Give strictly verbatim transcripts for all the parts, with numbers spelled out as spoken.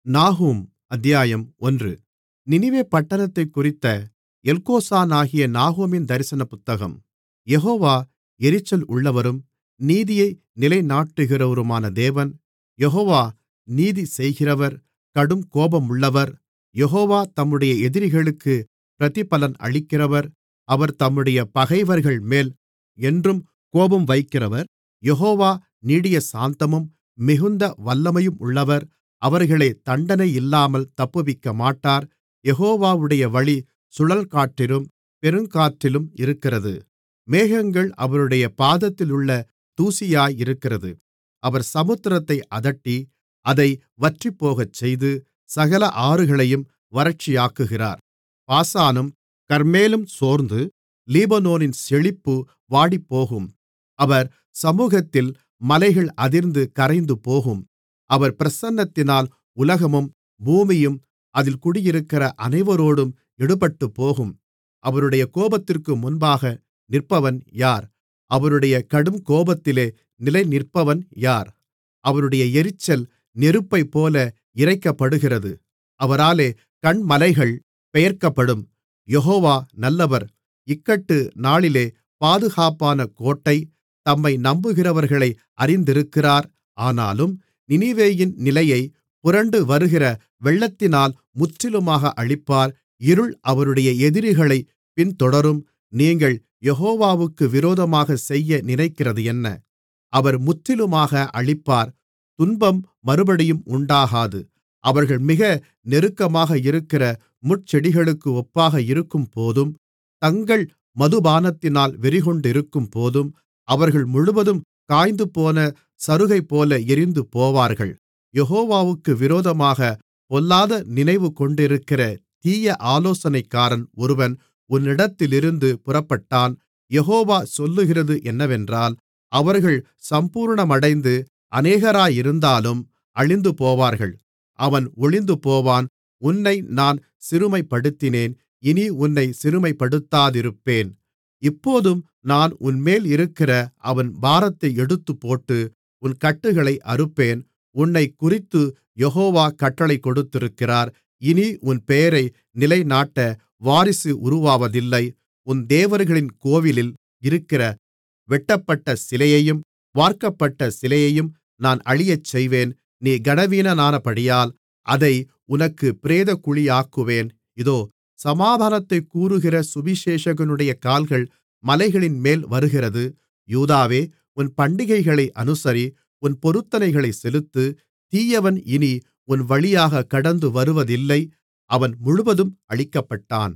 நாகூம் அத்தியாயம் ஒன்று. நினிவே பட்டணத்தைக்குறித்த எல்கோசானாகிய நாகூமின் தரிசன புத்தகம். யெகோவா எரிச்சல் உள்ளவரும் நீதியை நிலைநாட்டுகிறவருமான தேவன். யெகோவா நீதி செய்கிறவர், கடும் கோபமுள்ளவர். யெகோவா தம்முடைய எதிரிகளுக்குப் பிரதிபலன் அளிக்கிறவர். அவர் தம்முடைய பகைவர்கள்மேல் என்றும் கோபம் வைக்கிறவர். யெகோவா நீடிய சாந்தமும் மிகுந்த வல்லமையும் உள்ளவர். அவர்களைத் தண்டனையில்லாமல் தப்புவிக்கமாட்டார். யெகோவாவுடைய வழி சுழல்காற்றிலும் பெருங்காற்றிலும் இருக்கிறது. மேகங்கள் அவருடைய பாதத்திலுள்ள தூசியாயிருக்கிறது. அவர் சமுத்திரத்தை அதட்டி அதை வற்றிப்போகச்செய்து சகல ஆறுகளையும் வறட்சியாக்குகிறார். பாசானும் கர்மேலும் சோர்ந்து லீபனோனின் செழிப்பு வாடிப்போகும். அவர் சமுகத்தில் மலைகள் அதிர்ந்து கரைந்துபோகும். அவர் பிரசன்னத்தினால் உலகமும் பூமியும் அதில் குடியிருக்கிற அனைவரோடும் எடுபட்டுப்போகும். அவருடைய கோபத்திற்கு முன்பாக நிற்பவன் யார்? அவருடைய கடுங்கோபத்திலே நிலைநிற்பவன் யார்? அவருடைய எரிச்சல் நெருப்பைப்போல இறைக்கப்படுகிறது. அவராலே கன்மலைகள் பெயர்க்கப்படும். யெகோவா நல்லவர். இக்கட்டு நாளிலே பாதுகாப்பான கோட்டை. தம்மை நம்புகிறவர்களை அறிந்திருக்கிறார். ஆனாலும் நினிவேயின் நிலையை புரண்டு வருகிற வெள்ளத்தினால் முற்றிலுமாக அழிப்பார். இருள் அவருடைய எதிரிகளைப் பின்தொடரும். நீங்கள் யெகோவாவுக்கு விரோதமாகச் செய்ய நினைக்கிறது என்ன? அவர் முற்றிலுமாக அழிப்பார். துன்பம் மறுபடியும் உண்டாகாது. அவர்கள் மிக நெருக்கமாக இருக்கிற முட்செடிகளுக்கு ஒப்பாக இருக்கும்போதும், தங்கள் மதுபானத்தினால் வெறிகொண்டிருக்கும்போதும், அவர்கள் முழுவதும் காய்ந்துபோன சருகைப்போல எரிந்து போவார்கள். யெகோவாவுக்கு விரோதமாகப் பொல்லாத நினைவு கொண்டிருக்கிற தீய ஆலோசனைக்காரன் ஒருவன் உன்னிடத்திலிருந்து புறப்பட்டான். யெகோவா சொல்லுகிறது என்னவென்றால், அவர்கள் சம்பூரணமடைந்து அநேகராயிருந்தாலும் அழிந்துபோவார்கள். அவன் ஒழிந்துபோவான். உன்னை நான் சிறுமைப்படுத்தினேன், இனி உன்னைச் சிறுமைப்படுத்தாதிருப்பேன். இப்போதும் நான் உன்மேல் இருக்கிற அவன் பாரத்தை எடுத்துப்போட்டு உன் கட்டுகளை அறுப்பேன். உன்னைக்குறித்து யெகோவா கட்டளை கொடுத்திருக்கிறார். இனி உன் பெயரை நிலைநாட்ட வாரிசு உருவாவதில்லை. உன் தேவர்களின் கோவிலில் இருக்கிற வெட்டப்பட்ட சிலையையும் வார்க்கப்பட்ட சிலையையும் நான் அழியச்செய்வேன். நீ கனவீனனானபடியால் அதை உனக்குப் பிரேதக்குழியாக்குவேன். இதோ, சமாதானத்தைக் கூறுகிற சுவிசேஷகனுடைய கால்கள் மலைகளின்மேல் வருகிறது. யூதாவே, உன் பண்டிகைகளை அனுசரி, உன் பொருத்தனைகளைச் செலுத்து. தீயவன் இனி உன் வழியாகக் கடந்து வருவதில்லை. அவன் முழுவதும் அழிக்கப்பட்டான்.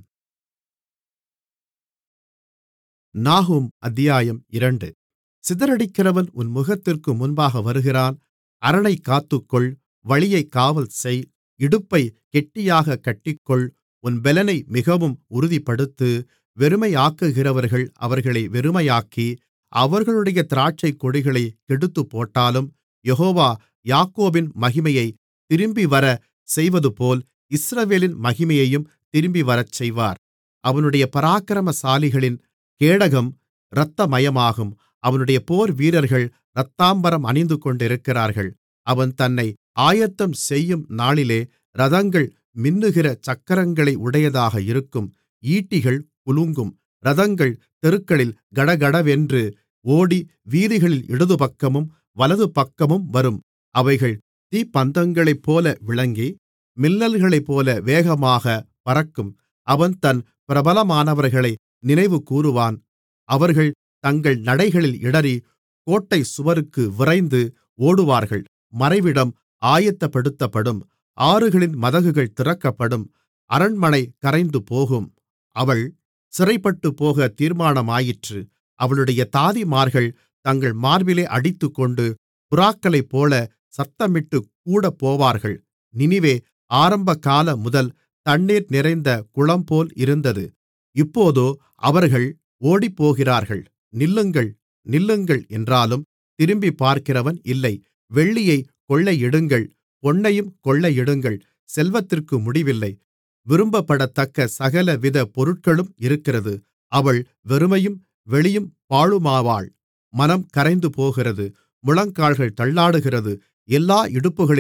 நாகூம் அத்தியாயம் இரண்டு. சிதறடிக்கிறவன் உன் முகத்திற்கு முன்பாக வருகிறான். அரணைக் காத்துக்கொள், வழியைக் காவல் செய், இடுப்பைக் கெட்டியாகக் கட்டிக்கொள், உன் பெலனை மிகவும் உறுதிப்படுத்து. வெறுமையாக்குகிறவர்கள் அவர்களை வெறுமையாக்கி அவர்களுடைய திராட்சைக் கொடிகளைக் கெடுத்துப்போட்டாலும், யெகோவா யாக்கோபின் மகிமையைத் திரும்பிவரச் செய்வதுபோல் இஸ்ரவேலின் மகிமையையும் திரும்பிவரச் செய்வார். அவனுடைய பராக்கிரமசாலிகளின் கேடகம் இரத்தமயமாகும். அவனுடைய போர்வீரர்கள் இரத்தாம்பரம் அணிந்துகொண்டிருக்கிறார்கள். அவன் தன்னை ஆயத்தம் செய்யும் நாளிலே இரதங்கள் மின்னுகிற சக்கரங்களை உடையதாக இருக்கும். ஈட்டிகள் குலுங்கும். இரதங்கள் தெருக்களில் கடகடவென்று ஓடி வீதிகளில் இடதுபக்கமும் வலதுபக்கமும் வரும். அவைகள் தீப்பந்தங்களைப்போல விளங்கி மின்னல்களைப்போல வேகமாகப் பறக்கும். அவன் தன் பிரபலமானவர்களை நினைவுகூருவான். அவர்கள் தங்கள் நடைகளில் இடறி கோட்டைச் சுவருக்கு விரைந்து ஓடுவார்கள். மறைவிடம் ஆயத்தப்படுத்தப்படும். ஆறுகளின் மதகுகள் திறக்கப்படும். அரண்மனை கரைந்துபோகும். அவள் சிறைப்பட்டுப்போக தீர்மானமாயிற்று. அவளுடைய தாதிமார்கள் தங்கள் மார்பிலே அடித்துக்கொண்டு புறாக்களைப்போல சத்தமிட்டுக் கூடப்போவார்கள். நினிவே ஆரம்பகாலம் முதல் தண்ணீர் நிறைந்த குளம்போல் இருந்தது. இப்போதோ அவர்கள் ஓடிப்போகிறார்கள். நில்லுங்கள், நில்லுங்கள் என்றாலும் திரும்பிப் பார்க்கிறவன் இல்லை. வெள்ளியைக் கொள்ளையிடுங்கள், பொன்னையும் கொள்ளையிடுங்கள். செல்வத்திற்கு முடிவில்லை. விரும்பப்படத்தக்க சகலவித பொருட்களும் இருக்கிறது. அவள் வெறுமையும் வெளியும் பாழுமாவாள். மனம் கரைந்துபோகிறது. முழங்கால்கள் தள்ளாடுகிறது. எல்லா இடுப்புகளிலும்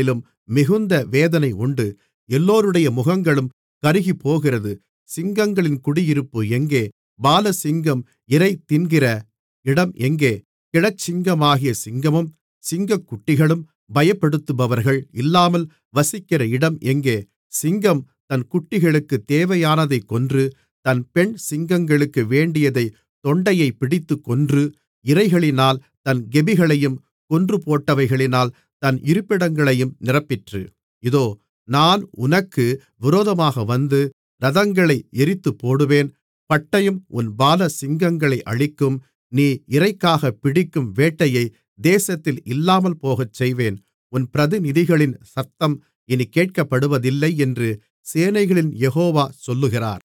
மிகுந்த வேதனை உண்டு. எல்லோருடைய முகங்களும் கருகிப்போகிறது. சிங்கங்களின் குடியிருப்பு எங்கே? பாலசிங்கம் இரை தின்கிற இடம் எங்கே? கிழச்சிங்கமாகிய சிங்கமும் சிங்கக்குட்டிகளும் பயப்படுத்துபவர்கள் இல்லாமல் வசிக்கிற இடம் எங்கே? சிங்கம் தன் குட்டிகளுக்குத் தேவையானதைக் கொன்று, தன் பெண் சிங்கங்களுக்கு வேண்டியதைத் தொண்டையைப் பிடித்துக் கொன்று, இரைகளினால் தன் கெபிகளையும் கொன்றுபோட்டவைகளினால் தன் இருப்பிடங்களையும் நிரப்பிற்று. இதோ, நான் உனக்கு விரோதமாக வந்து இரதங்களை எரித்துப்போடுவேன். பட்டயம் உன் பாலசிங்கங்களை அழிக்கும். நீ இரைக்காகப் பிடிக்கும் வேட்டையை தேசத்தில் இல்லாமல் போகச்செய்வேன். உன் பிரதிநிதிகளின் சத்தம் இனிக் கேட்கப்படுவதில்லை என்று சேனைகளின் யெகோவா சொல்லுகிறார்.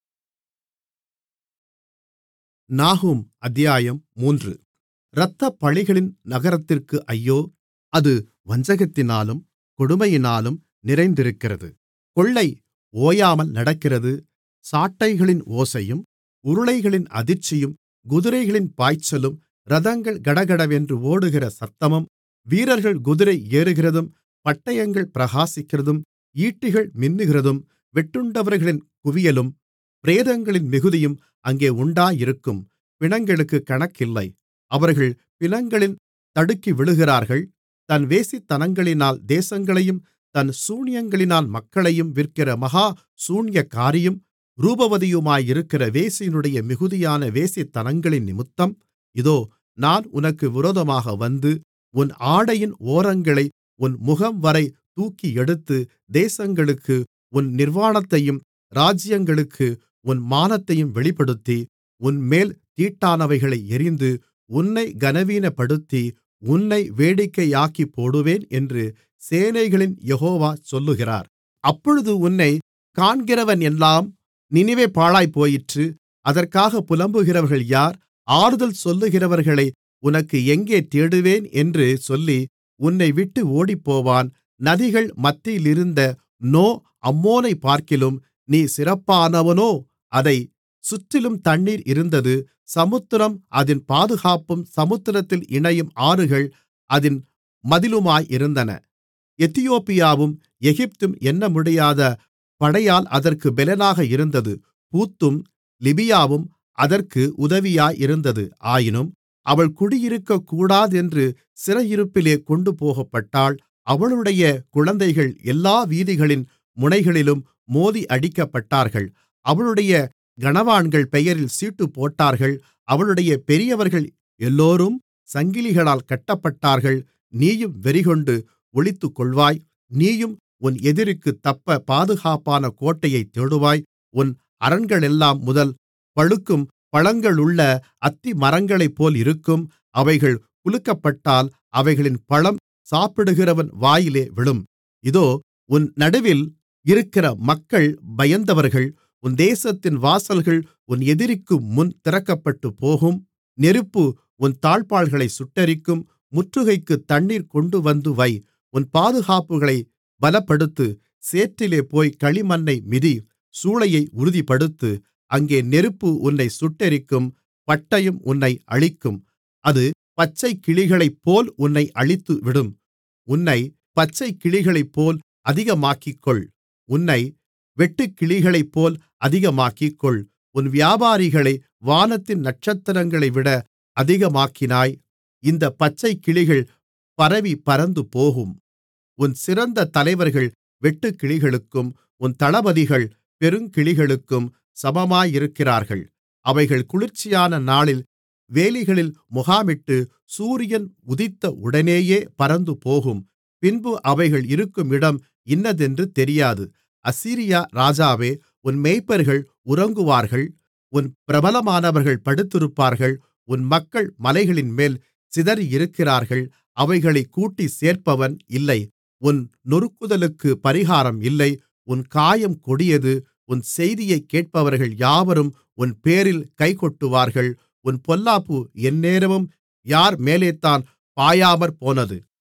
நாகூம் அத்தியாயம் மூன்று. இரத்தப்பழிகளின் நகரத்திற்கு ஐயோ, அது வஞ்சகத்தினாலும் கொடுமையினாலும் நிறைந்திருக்கிறது. கொள்ளை ஓயாமல் நடக்கிறது. சாட்டைகளின் ஓசையும் உருளைகளின் அதிர்ச்சியும் குதிரைகளின் பாய்ச்சலும் இரதங்கள் கடகடவென்று ஓடுகிற சத்தமும் வீரர்கள் குதிரை ஏறுகிறதும் பட்டயங்கள் பிரகாசிக்கிறதும் ஈட்டிகள் மின்னுகிறதும் வெட்டுண்டவர்களின் குவியலும் பிரேதங்களின் மிகுதியும் அங்கே உண்டாயிருக்கும். பிணங்களுக்குக் கணக்கில்லை. அவர்கள் பிணங்களில் தடுக்கி விழுகிறார்கள். தன் வேசித்தனங்களினால் தேசங்களையும் தன் சூனியங்களினால் மக்களையும் விற்கிற மகா சூனியக்காரியும் ரூபவதியுமாயிருக்கிற வேசியினுடைய மிகுதியான வேசித்தனங்களினிமித்தம், இதோ, நான் உனக்கு விரோதமாக வந்து உன் ஆடையின் ஓரங்களை உன் முகம்வரை தூக்கி எடுத்து தேசங்களுக்கு உன் நிர்வாணத்தையும் ராஜ்யங்களுக்கு உன் மானத்தையும் வெளிப்படுத்தி உன்மேல் தீட்டானவைகளை எறிந்து உன்னைக் கனவீனப்படுத்தி உன்னை வேடிக்கையாக்கிப் போடுவேன் என்று சேனைகளின் யெகோவா சொல்லுகிறார். அப்பொழுது உன்னைக் காண்கிறவனெல்லாம், நினிவே பாழாய்ப்போயிற்று, அதற்காகப் புலம்புகிறவர்கள் யார்? ஆறுதல் சொல்லுகிறவர்களை உனக்கு எங்கே தேடுவேன் என்று சொல்லி உன்னைவிட்டு ஓடிப்போவான். நதிகள் மத்தியிலிருந்த நோ அம்மோனைப்பார்க்கிலும் நீ சிறப்பானவனோ? அதைச் சுற்றிலும் தண்ணீர் இருந்தது. சமுத்திரம் அதின் பாதுகாப்பும் சமுத்திரத்தில் இணையும் ஆறுகள் அதின் மதிலுமாயிருந்தன. எத்தியோப்பியாவும் எகிப்தும் எண்ணமுடியாத படையால் அதற்குப் பெலனாக இருந்தது. பூத்தும் லிபியாவும் அதற்கு உதவியாயிருந்தது. ஆயினும் அவள் குடியிருக்கக்கூடாதென்று சிறையிருப்பிலே கொண்டுபோகப்பட்டாள். அவளுடைய குழந்தைகள் எல்லா வீதிகளின் முனைகளிலும் மோதி அடிக்கப்பட்டார்கள். அவளுடைய கனவான்கள் பெயரில் சீட்டுப்போட்டார்கள். அவளுடைய பெரியவர்கள் எல்லோரும் சங்கிலிகளால் கட்டப்பட்டார்கள். நீயும் வெறிகொண்டு ஒளித்துக்கொள்வாய். நீயும் உன் எதிரிக்குத் தப்ப பாதுகாப்பான கோட்டையைத் தேடுவாய். உன் அரண்களெல்லாம் முதல் பழுக்கும் பழங்களுள்ள அத்திமரங்களைப்போல் இருக்கும். அவைகள் குலுக்கப்பட்டால் அவைகளின் பழம் சாப்பிடுகிறவன் வாயிலே விழும். இதோ, உன் நடுவில் இருக்கிற மக்கள் பயந்தவர்கள். உன் தேசத்தின் வாசல்கள் உன் எதிரிக்கு முன் திறக்கப்பட்டுப்போகும். நெருப்பு உன் தாழ்ப்பாள்களைச் சுட்டெரிக்கும். முற்றுகைக்குத் தண்ணீர் கொண்டுவந்து வை. உன் பாதுகாப்புகளைப் பலப்படுத்து. சேற்றிலே போய் களிமண்ணை மிதி. சூளையை உறுதிப்படுத்து. அங்கே நெருப்பு உன்னைச் சுட்டெரிக்கும். பட்டயம் உன்னை அழிக்கும். அது பச்சைக்கிளிகளைப்போல் உன்னை அழித்துவிடும். உன்னைப் பச்சைக்கிளிகளைப்போல் அதிகமாக்கிக்கொள். உன்னை வெட்டுக்கிளிகளைப்போல் அதிகமாக்கிக்கொள். உன் வியாபாரிகளை வானத்தின் நட்சத்திரங்களைவிட அதிகமாக்கினாய். இந்தப் பச்சைக்கிளிகள் பரவி பறந்துபோகும். உன் சிறந்த தலைவர்கள் வெட்டுக்கிளிகளுக்கும் உன் தளபதிகள் பெருங்கிளிகளுக்கும் சமமாயிருக்கிறார்கள். அவைகள் குளிர்ச்சியான நாளில் வேலிகளில் முகாமிட்டு சூரியன் உதித்த உடனேயே பறந்துபோகும். பின்பு அவைகள் இருக்கும் இடம் இன்னதென்று தெரியாது. அசீரியா ராஜாவே, உன் மேய்ப்பர்கள் உறங்குவார்கள். உன் பிரபலமானவர்கள் படுத்திருப்பார்கள். உன் மக்கள் மலைகளின்மேல் சிதறியிருக்கிறார்கள். அவைகளைக் கூட்டிச் சேர்ப்பவன் இல்லை. உன் நொறுக்குதலுக்குப் பரிகாரம் இல்லை. உன் காயம் கொடியது. உன் செய்தியைக் கேட்பவர்கள் யாவரும் உன்பேரில் கைகொட்டுவார்கள். உன் பொல்லாப்பு எந்நேரமும் யார் மேலேதான் பாயாமற்போனது?